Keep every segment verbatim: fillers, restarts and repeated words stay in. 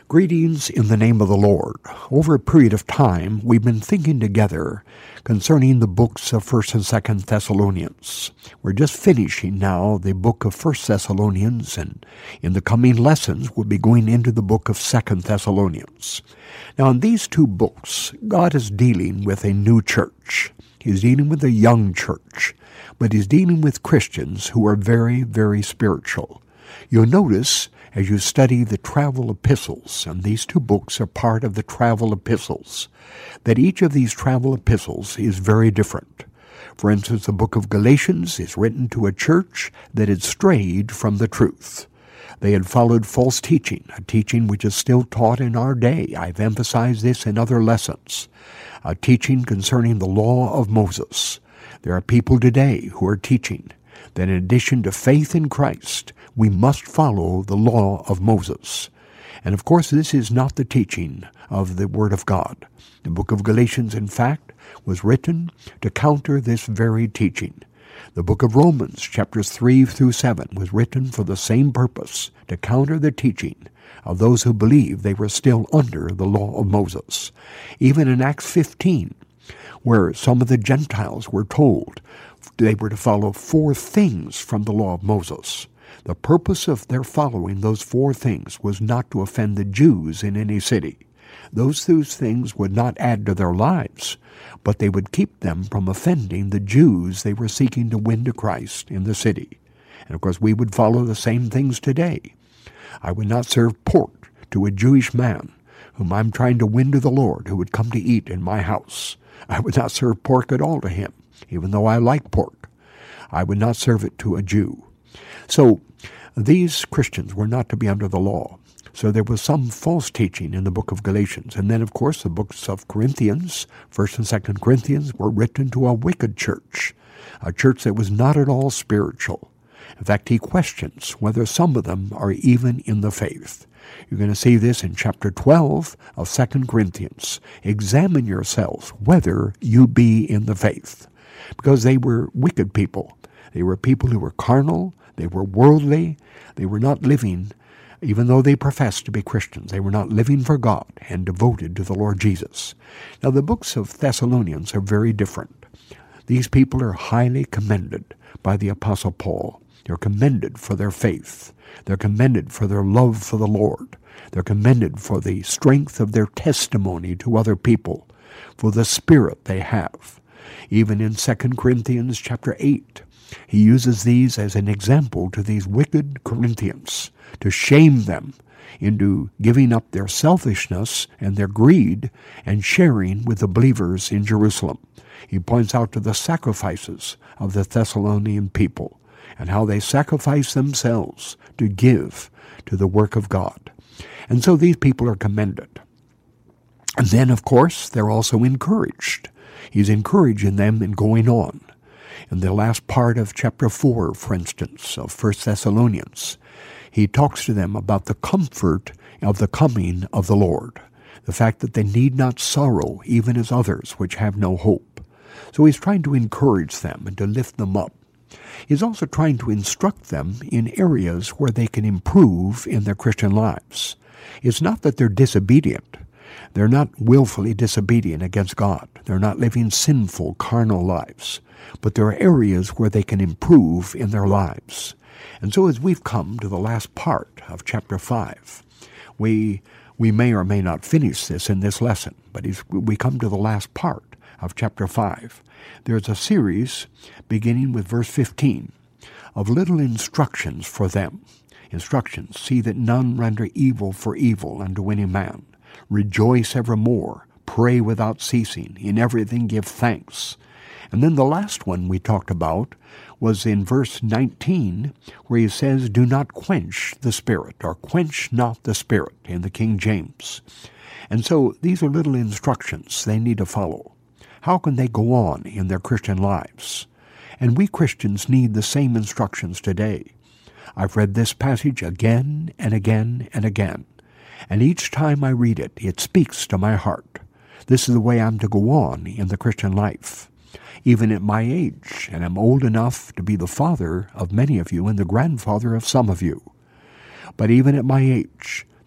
Greetings in the name of the Lord. Over a period of time, we've been thinking together concerning the books of First and Second Thessalonians. We're just finishing now the book of First Thessalonians, and in the coming lessons, we'll be going into the book of Second Thessalonians. Now, in these two books, God is dealing with a new church. He's dealing with a young church, but he's dealing with Christians who are very, very spiritual. You'll notice as you study the travel epistles, and these two books are part of the travel epistles, that each of these travel epistles is very different. For instance, the book of Galatians is written to a church that had strayed from the truth. They had followed false teaching, a teaching which is still taught in our day. I've emphasized this in other lessons, a teaching concerning the law of Moses. There are people today who are teaching that in addition to faith in Christ, we must follow the law of Moses. And of course, this is not the teaching of the Word of God. The book of Galatians, in fact, was written to counter this very teaching. The book of Romans, chapters three through seven, was written for the same purpose, to counter the teaching of those who believed they were still under the law of Moses. Even in Acts fifteen, where some of the Gentiles were told they were to follow four things from the law of Moses. The purpose of their following those four things was not to offend the Jews in any city. Those, those things would not add to their lives, but they would keep them from offending the Jews they were seeking to win to Christ in the city. And of course, we would follow the same things today. I would not serve pork to a Jewish man whom I'm trying to win to the Lord, who would come to eat in my house. I would not serve pork at all to him, even though I like pork. I would not serve it to a Jew. So these Christians were not to be under the law. So there was some false teaching in the book of Galatians. And then, of course, the books of Corinthians, First and Second Corinthians, were written to a wicked church, a church that was not at all spiritual. In fact, he questions whether some of them are even in the faith. You're going to see this in chapter twelve of Second Corinthians. Examine yourselves whether you be in the faith. Because they were wicked people. They were people who were carnal. They were worldly. They were not living, even though they professed to be Christians, they were not living for God and devoted to the Lord Jesus. Now, the books of Thessalonians are very different. These people are highly commended by the Apostle Paul. They're commended for their faith. They're commended for their love for the Lord. They're commended for the strength of their testimony to other people, for the spirit they have. Even in Second Corinthians chapter eight, he uses these as an example to these wicked Corinthians, to shame them into giving up their selfishness and their greed and sharing with the believers in Jerusalem. He points out to the sacrifices of the Thessalonian people and how they sacrifice themselves to give to the work of God. And so these people are commended. And then, of course, they're also encouraged. He's encouraging them in going on. In the last part of chapter four, for instance, of First Thessalonians, he talks to them about the comfort of the coming of the Lord, the fact that they need not sorrow even as others which have no hope. So he's trying to encourage them and to lift them up. He's also trying to instruct them in areas where they can improve in their Christian lives. It's not that they're disobedient. They're not willfully disobedient against God. They're not living sinful, carnal lives. But there are areas where they can improve in their lives. And so as we've come to the last part of chapter five, we we may or may not finish this in this lesson, but as we come to the last part of chapter five, there's a series beginning with verse fifteen of little instructions for them. Instructions, see that none render evil for evil unto any man. Rejoice evermore, pray without ceasing, in everything give thanks. And then the last one we talked about was in verse nineteen, where he says, do not quench the Spirit, or quench not the Spirit, in the King James. And so these are little instructions they need to follow. How can they go on in their Christian lives? And we Christians need the same instructions today. I've read this passage again and again and again, and each time I read it, it speaks to my heart. This is the way I'm to go on in the Christian life. Even at my age, and I'm old enough to be the father of many of you and the grandfather of some of you. But even at my age,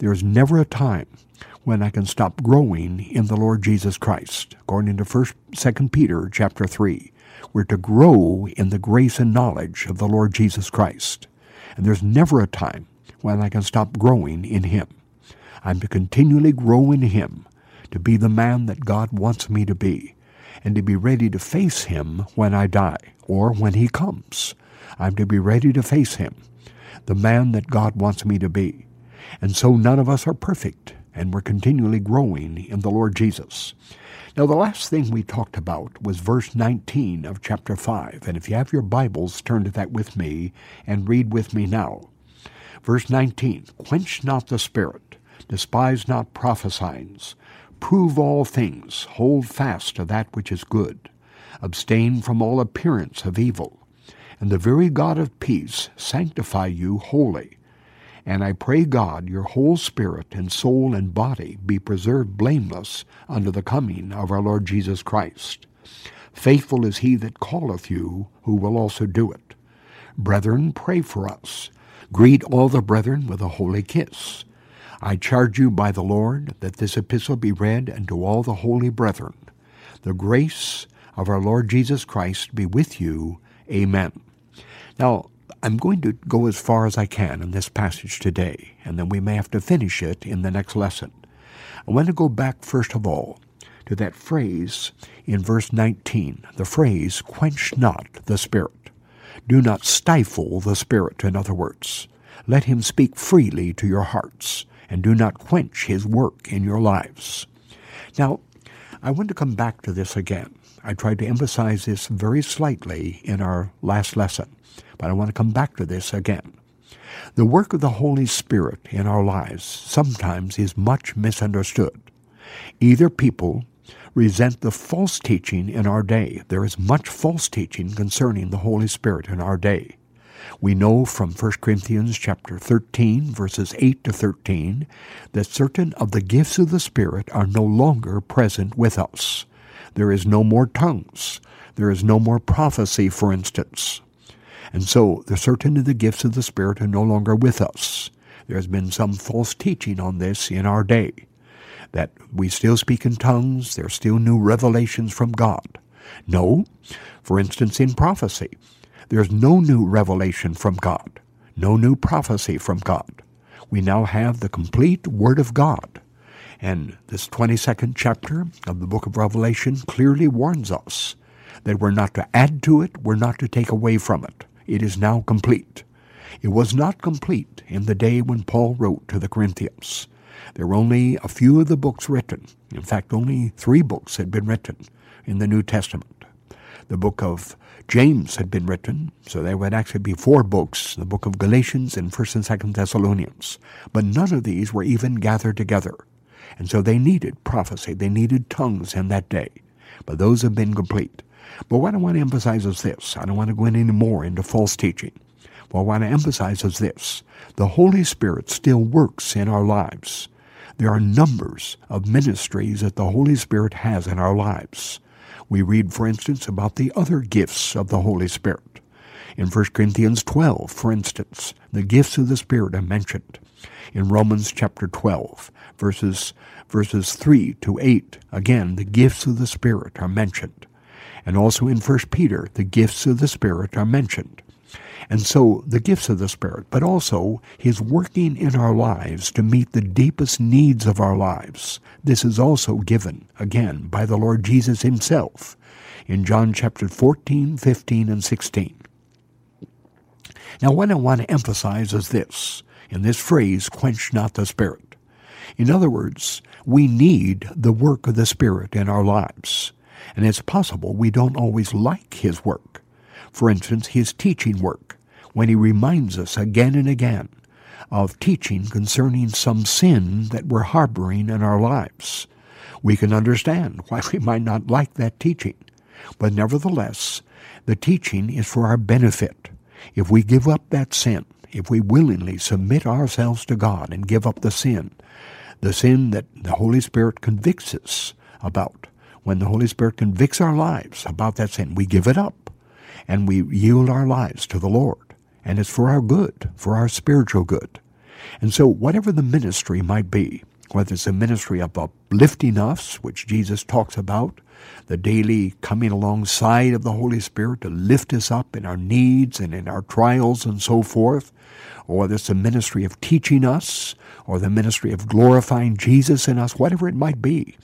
There's never a time when I can stop growing in the Lord Jesus Christ. According to First, Second Peter chapter three, we're to grow in the grace and knowledge of the Lord Jesus Christ. And there's never a time when I can stop growing in Him. I'm to continually grow in Him, to be the man that God wants me to be, and to be ready to face Him when I die, or when He comes. I'm to be ready to face Him, the man that God wants me to be. And so none of us are perfect, and we're continually growing in the Lord Jesus. Now, the last thing we talked about was verse nineteen of chapter five, and if you have your Bibles, turn to that with me and read with me now. Verse nineteen, quench not the spirit, despise not prophesying, prove all things, hold fast to that which is good, abstain from all appearance of evil, and the very God of peace sanctify you wholly. And I pray God your whole spirit and soul and body be preserved blameless unto the coming of our Lord Jesus Christ. Faithful is He that calleth you, who will also do it. Brethren, pray for us. Greet all the brethren with a holy kiss. I charge you by the Lord that this epistle be read unto all the holy brethren. The grace of our Lord Jesus Christ be with you. Amen. Now, I'm going to go as far as I can in this passage today, and then we may have to finish it in the next lesson. I want to go back, first of all, to that phrase in verse nineteen, the phrase, quench not the Spirit. Do not stifle the Spirit, in other words. Let Him speak freely to your hearts, and do not quench His work in your lives. Now, I want to come back to this again. I tried to emphasize this very slightly in our last lesson, but I want to come back to this again. The work of the Holy Spirit in our lives sometimes is much misunderstood. Either people resent the false teaching in our day. There is much false teaching concerning the Holy Spirit in our day. We know from First Corinthians chapter thirteen, verses eight to thirteen, that certain of the gifts of the Spirit are no longer present with us. There is no more tongues. There is no more prophecy, for instance. And so the certain of the gifts of the Spirit are no longer with us. There's been some false teaching on this in our day, that we still speak in tongues, there's still new revelations from God. No, for instance, in prophecy, there's no new revelation from God, no new prophecy from God. We now have the complete Word of God. And this twenty-second chapter of the book of Revelation clearly warns us that we're not to add to it, we're not to take away from it. It is now complete. It was not complete in the day when Paul wrote to the Corinthians. There were only a few of the books written. In fact, only three books had been written in the New Testament. The book of James had been written, so there would actually be four books, the book of Galatians and First and Second Thessalonians. But none of these were even gathered together. And so they needed prophecy. They needed tongues in that day. But those have been complete. But what I want to emphasize is this. I don't want to go in any more into false teaching. What I want to emphasize is this. The Holy Spirit still works in our lives. There are numbers of ministries that the Holy Spirit has in our lives. We read, for instance, about the other gifts of the Holy Spirit. In First Corinthians twelve, for instance, the gifts of the Spirit are mentioned. In Romans chapter twelve, verses, verses three to eight, again, the gifts of the Spirit are mentioned. And also in First Peter, the gifts of the Spirit are mentioned. And so the gifts of the Spirit, but also His working in our lives to meet the deepest needs of our lives. This is also given, again, by the Lord Jesus Himself in John chapter fourteen, fifteen, and sixteen. Now, what I want to emphasize is this, in this phrase, quench not the Spirit. In other words, we need the work of the Spirit in our lives. And it's possible we don't always like His work. For instance, His teaching work, when He reminds us again and again of teaching concerning some sin that we're harboring in our lives. We can understand why we might not like that teaching. But nevertheless, the teaching is for our benefit. If we give up that sin, if we willingly submit ourselves to God and give up the sin, the sin that the Holy Spirit convicts us about, when the Holy Spirit convicts our lives about that sin, we give it up and we yield our lives to the Lord. And it's for our good, for our spiritual good. And so whatever the ministry might be, whether it's a ministry of uplifting us, which Jesus talks about, the daily coming alongside of the Holy Spirit to lift us up in our needs and in our trials and so forth, or whether it's a ministry of teaching us, or the ministry of glorifying Jesus in us, whatever it might be,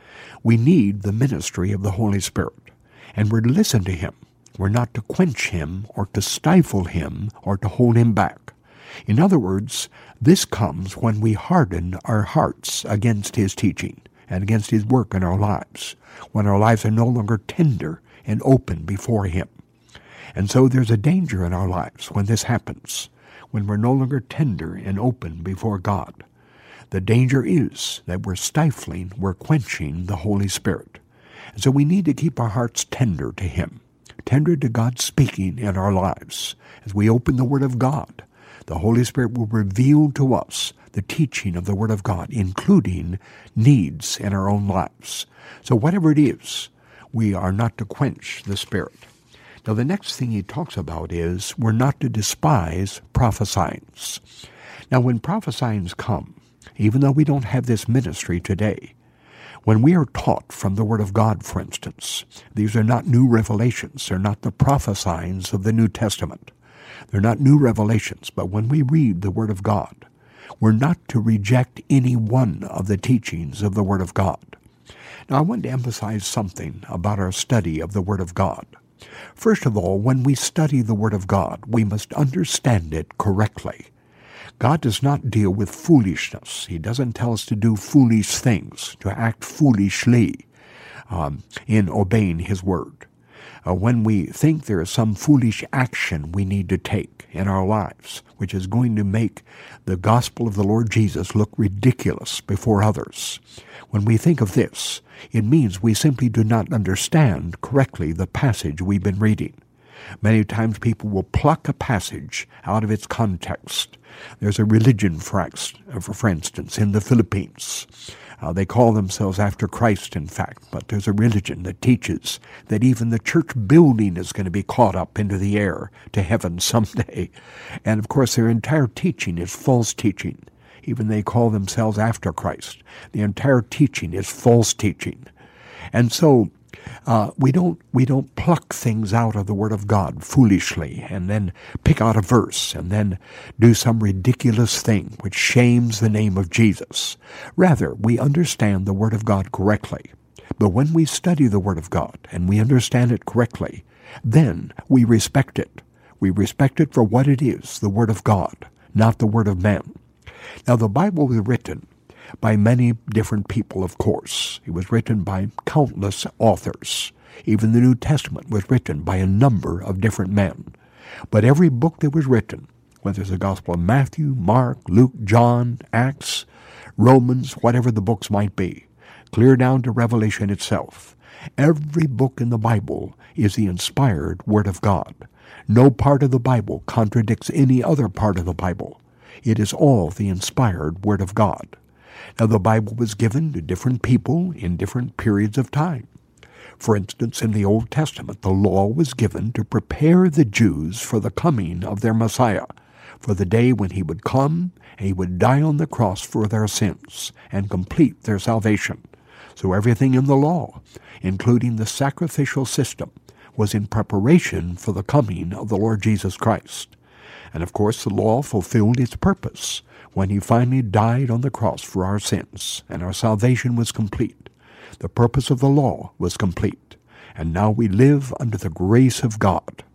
we need the ministry of the Holy Spirit. And we're to listen to Him. We're not to quench Him or to stifle Him or to hold Him back. In other words, this comes when we harden our hearts against His teaching and against His work in our lives, when our lives are no longer tender and open before Him. And so there's a danger in our lives when this happens, when we're no longer tender and open before God. The danger is that we're stifling, we're quenching the Holy Spirit. And so we need to keep our hearts tender to Him, tender to God speaking in our lives. As we open the Word of God, the Holy Spirit will reveal to us the teaching of the Word of God, including needs in our own lives. So whatever it is, we are not to quench the Spirit. Now, the next thing he talks about is we're not to despise prophesyings. Now, when prophesyings come, even though we don't have this ministry today, when we are taught from the Word of God, for instance, these are not new revelations. They're not the prophesyings of the New Testament. They're not new revelations. But when we read the Word of God, we're not to reject any one of the teachings of the Word of God. Now, I want to emphasize something about our study of the Word of God. First of all, when we study the Word of God, we must understand it correctly. God does not deal with foolishness. He doesn't tell us to do foolish things, to act foolishly um, in obeying His Word. Uh, when we think there is some foolish action we need to take in our lives, which is going to make the gospel of the Lord Jesus look ridiculous before others, when we think of this, it means we simply do not understand correctly the passage we've been reading. Many times people will pluck a passage out of its context. There's a religion, for, for instance, in the Philippines. Uh, they call themselves after Christ, in fact, but there's a religion that teaches that even the church building is going to be caught up into the air to heaven someday. And of course, their entire teaching is false teaching. Even they call themselves after Christ. The entire teaching is false teaching. And so uh, we don't we don't pluck things out of the Word of God foolishly and then pick out a verse and then do some ridiculous thing which shames the name of Jesus. Rather, we understand the Word of God correctly. But when we study the Word of God and we understand it correctly, then we respect it. We respect it for what it is, the Word of God, not the Word of man. Now, the Bible was written by many different people, of course. It was written by countless authors. Even the New Testament was written by a number of different men. But every book that was written, whether it's the Gospel of Matthew, Mark, Luke, John, Acts, Romans, whatever the books might be, clear down to Revelation itself, every book in the Bible is the inspired Word of God. No part of the Bible contradicts any other part of the Bible. It is all the inspired Word of God. Now, the Bible was given to different people in different periods of time. For instance, in the Old Testament, the law was given to prepare the Jews for the coming of their Messiah, for the day when He would come and He would die on the cross for their sins and complete their salvation. So everything in the law, including the sacrificial system, was in preparation for the coming of the Lord Jesus Christ. And of course, the law fulfilled its purpose when He finally died on the cross for our sins, and our salvation was complete. The purpose of the law was complete, and now we live under the grace of God.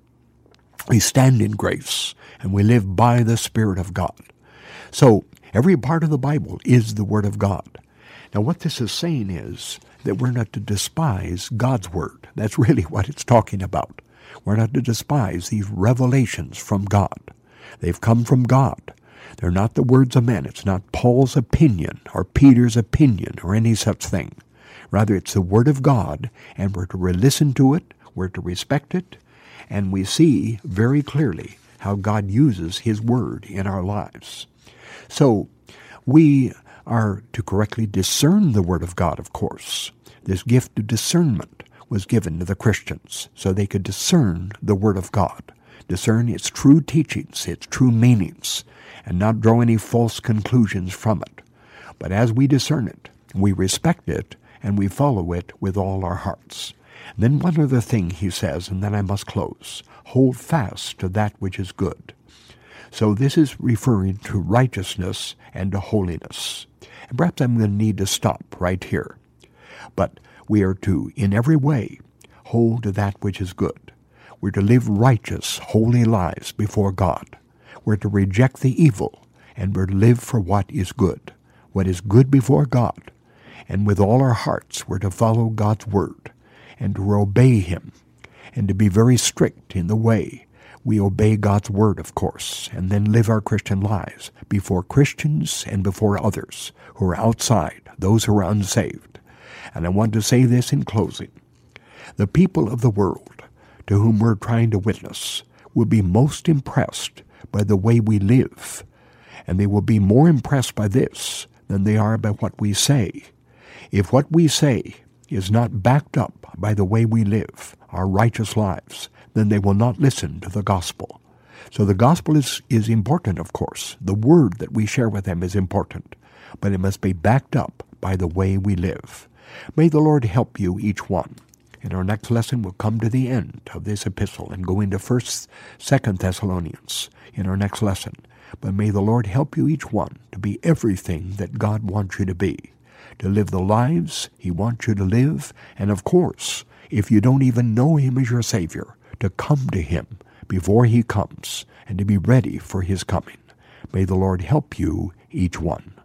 We stand in grace, and we live by the Spirit of God. So, every part of the Bible is the Word of God. Now, what this is saying is that we're not to despise God's Word. That's really what it's talking about. We're not to despise these revelations from God. They've come from God. They're not the words of men. It's not Paul's opinion or Peter's opinion or any such thing. Rather, it's the Word of God, and we're to listen to it, we're to respect it, and we see very clearly how God uses His Word in our lives. So, we are to correctly discern the Word of God, of course. This gift of discernment was given to the Christians so they could discern the Word of God. discern its true teachings, its true meanings, and not draw any false conclusions from it. But as we discern it, we respect it, and we follow it with all our hearts. Then one other thing he says, and then I must close. Hold fast to that which is good. So this is referring to righteousness and to holiness. And perhaps I'm going to need to stop right here. But we are to, in every way, hold to that which is good. We're to live righteous, holy lives before God. We're to reject the evil, and we're to live for what is good, what is good before God. And with all our hearts, we're to follow God's word, and to obey him, and to be very strict in the way we obey God's word, of course, and then live our Christian lives before Christians and before others who are outside, those who are unsaved. And I want to say this in closing. The people of the world to whom we're trying to witness will be most impressed by the way we live, and they will be more impressed by this than they are by what we say. If what we say is not backed up by the way we live, our righteous lives, then they will not listen to the gospel. So the gospel is, is important, of course. The word that we share with them is important, but it must be backed up by the way we live. May the Lord help you, each one. In our next lesson, we'll come to the end of this epistle and go into First, Second Thessalonians in our next lesson. But may the Lord help you, each one, to be everything that God wants you to be, to live the lives he wants you to live, and of course, if you don't even know him as your Savior, to come to him before he comes and to be ready for his coming. May the Lord help you, each one.